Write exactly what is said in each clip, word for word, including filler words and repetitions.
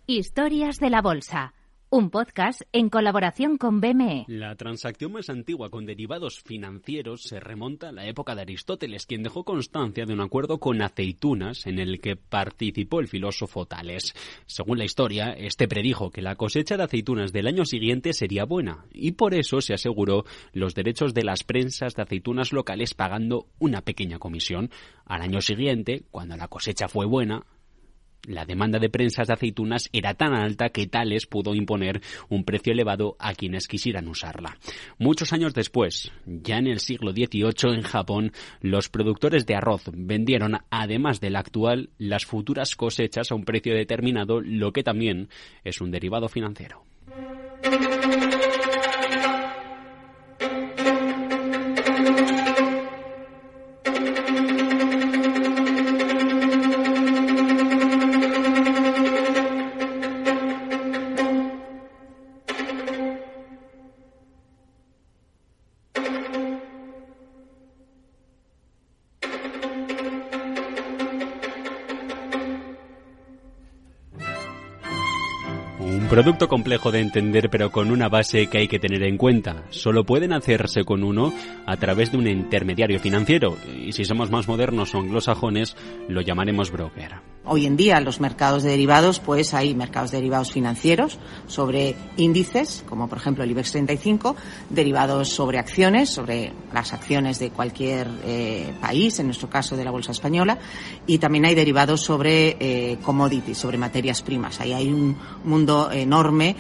Historias de la Bolsa, un podcast en colaboración con B M E. La transacción más antigua con derivados financieros se remonta a la época de Aristóteles, quien dejó constancia de un acuerdo con aceitunas en el que participó el filósofo Tales. Según la historia, este predijo que la cosecha de aceitunas del año siguiente sería buena y por eso se aseguró los derechos de las prensas de aceitunas locales pagando una pequeña comisión. Al año siguiente, cuando la cosecha fue buena, la demanda de prensas de aceitunas era tan alta que Tales pudo imponer un precio elevado a quienes quisieran usarla. Muchos años después, ya en el siglo dieciocho, en Japón, los productores de arroz vendieron, además del actual, las futuras cosechas a un precio determinado, lo que también es un derivado financiero. Un producto complejo de entender, pero con una base que hay que tener en cuenta. Solo pueden hacerse con uno a través de un intermediario financiero. Y si somos más modernos o anglosajones, lo llamaremos broker. Hoy en día los mercados de derivados, pues hay mercados de derivados financieros sobre índices, como por ejemplo el IBEX treinta y cinco, derivados sobre acciones, sobre las acciones de cualquier eh, país, en nuestro caso de la bolsa española, y también hay derivados sobre eh, commodities, sobre materias primas. Ahí hay un mundo enorme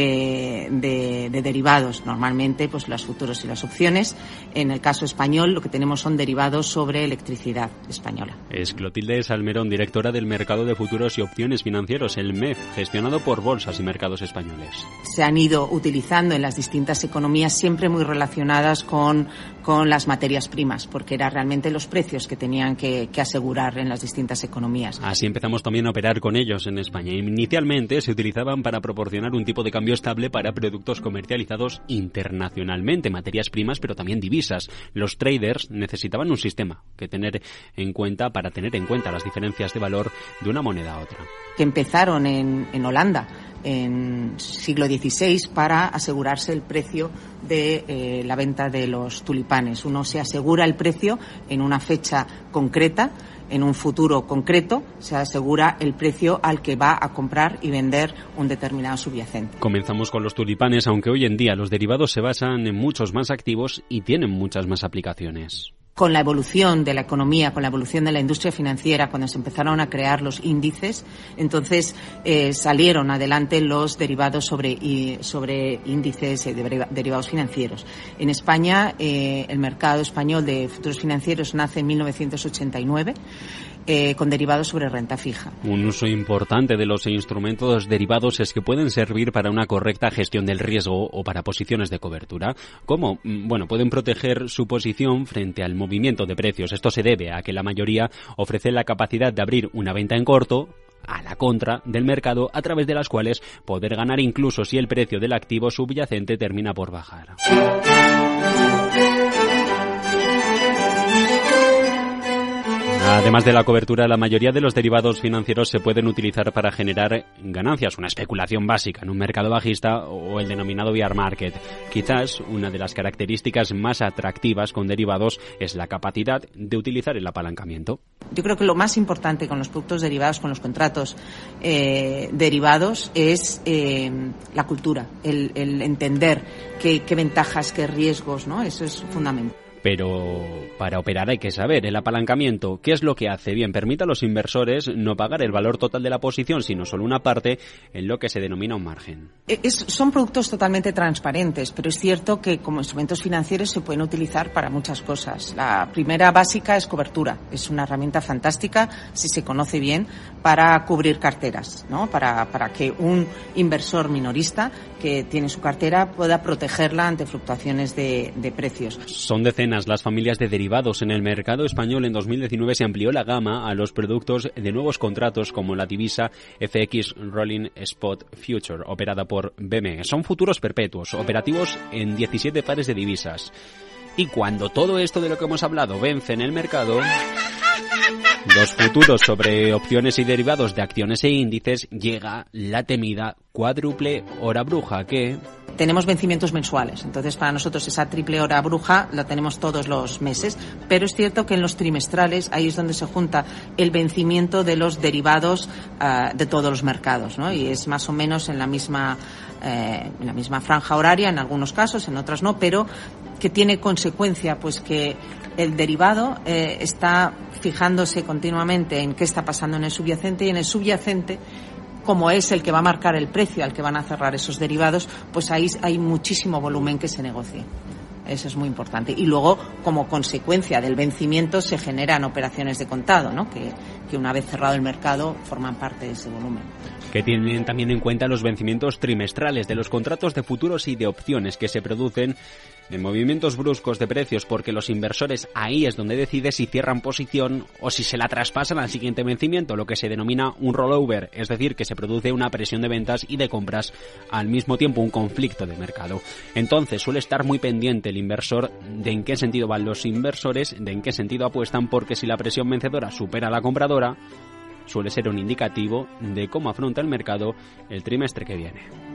de, de, de derivados, normalmente pues los futuros y las opciones. En el caso español lo que tenemos son derivados sobre electricidad española. Es Clotilde Salmerón, directora del Mercado de Futuros y Opciones Financieros, el M E F, gestionado por Bolsas y Mercados Españoles. Se han ido utilizando en las distintas economías, siempre muy relacionadas con, con las materias primas, porque eran realmente los precios que tenían que, que asegurar en las distintas economías. Así empezamos también a operar con ellos en España. Inicialmente se utilizaban para proporcionar un tipo de cambio estable para productos comercializados internacionalmente, materias primas, pero también divisas. Los traders necesitaban un sistema que tener en cuenta para tener en cuenta las diferencias de valor de una moneda a otra. Que empezaron en, en Holanda en siglo dieciséis para asegurarse el precio de eh, la venta de los tulipanes. Uno se asegura el precio en una fecha concreta, en un futuro concreto, se asegura el precio al que va a comprar y vender un determinado subyacente. Comenzamos con los tulipanes, aunque hoy en día los derivados se basan en muchos más activos y tienen muchas más aplicaciones. Con la evolución de la economía, con la evolución de la industria financiera, cuando se empezaron a crear los índices, entonces eh, salieron adelante los derivados sobre, y, sobre índices eh, de derivados financieros. En España, eh, el mercado español de futuros financieros nace en mil novecientos ochenta y nueve. Eh, con derivados sobre renta fija. Un uso importante de los instrumentos derivados es que pueden servir para una correcta gestión del riesgo o para posiciones de cobertura. ¿Cómo? Bueno, pueden proteger su posición frente al movimiento de precios. Esto se debe a que la mayoría ofrece la capacidad de abrir una venta en corto a la contra del mercado, a través de las cuales poder ganar incluso si el precio del activo subyacente termina por bajar. Además de la cobertura, la mayoría de los derivados financieros se pueden utilizar para generar ganancias, una especulación básica en un mercado bajista o el denominado bear market. Quizás una de las características más atractivas con derivados es la capacidad de utilizar el apalancamiento. Yo creo que lo más importante con los productos derivados, con los contratos eh, derivados, es eh, la cultura, el, el entender qué, qué ventajas, qué riesgos, ¿no? Eso es fundamental. Pero para operar hay que saber el apalancamiento. ¿Qué es lo que hace? Bien, permite a los inversores no pagar el valor total de la posición, sino solo una parte en lo que se denomina un margen. Es, son productos totalmente transparentes, pero es cierto que como instrumentos financieros se pueden utilizar para muchas cosas. La primera básica es cobertura. Es una herramienta fantástica, si se conoce bien, para cubrir carteras, ¿no? Para, para que un inversor minorista que tiene su cartera pueda protegerla ante fluctuaciones de, de precios. Son decenas las familias de derivados. En el mercado español en dos mil diecinueve se amplió la gama a los productos de nuevos contratos como la divisa F X Rolling Spot Future, operada por B M E. Son futuros perpetuos, operativos en diecisiete pares de divisas. Y cuando todo esto de lo que hemos hablado vence en el mercado, Los futuros sobre opciones y derivados de acciones e índices llega la temida cuádruple hora bruja que... Tenemos vencimientos mensuales, entonces para nosotros esa triple hora bruja la tenemos todos los meses, pero es cierto que en los trimestrales ahí es donde se junta el vencimiento de los derivados uh, de todos los mercados, ¿no? Y es más o menos en la misma eh, en la misma franja horaria en algunos casos, en otras no, pero que tiene consecuencia pues que el derivado eh, está fijándose continuamente en qué está pasando en el subyacente, y en el subyacente, como es el que va a marcar el precio al que van a cerrar esos derivados, pues ahí hay muchísimo volumen que se negocie. Eso es muy importante. Y luego, como consecuencia del vencimiento, se generan operaciones de contado, ¿no? Que, que una vez cerrado el mercado forman parte de ese volumen. Que tienen también en cuenta los vencimientos trimestrales de los contratos de futuros y de opciones que se producen en movimientos bruscos de precios, porque los inversores ahí es donde deciden si cierran posición o si se la traspasan al siguiente vencimiento, lo que se denomina un rollover, es decir, que se produce una presión de ventas y de compras al mismo tiempo, un conflicto de mercado. Entonces suele estar muy pendiente el inversor de en qué sentido van los inversores, de en qué sentido apuestan, porque si la presión vencedora supera a la compradora, suele ser un indicativo de cómo afronta el mercado el trimestre que viene.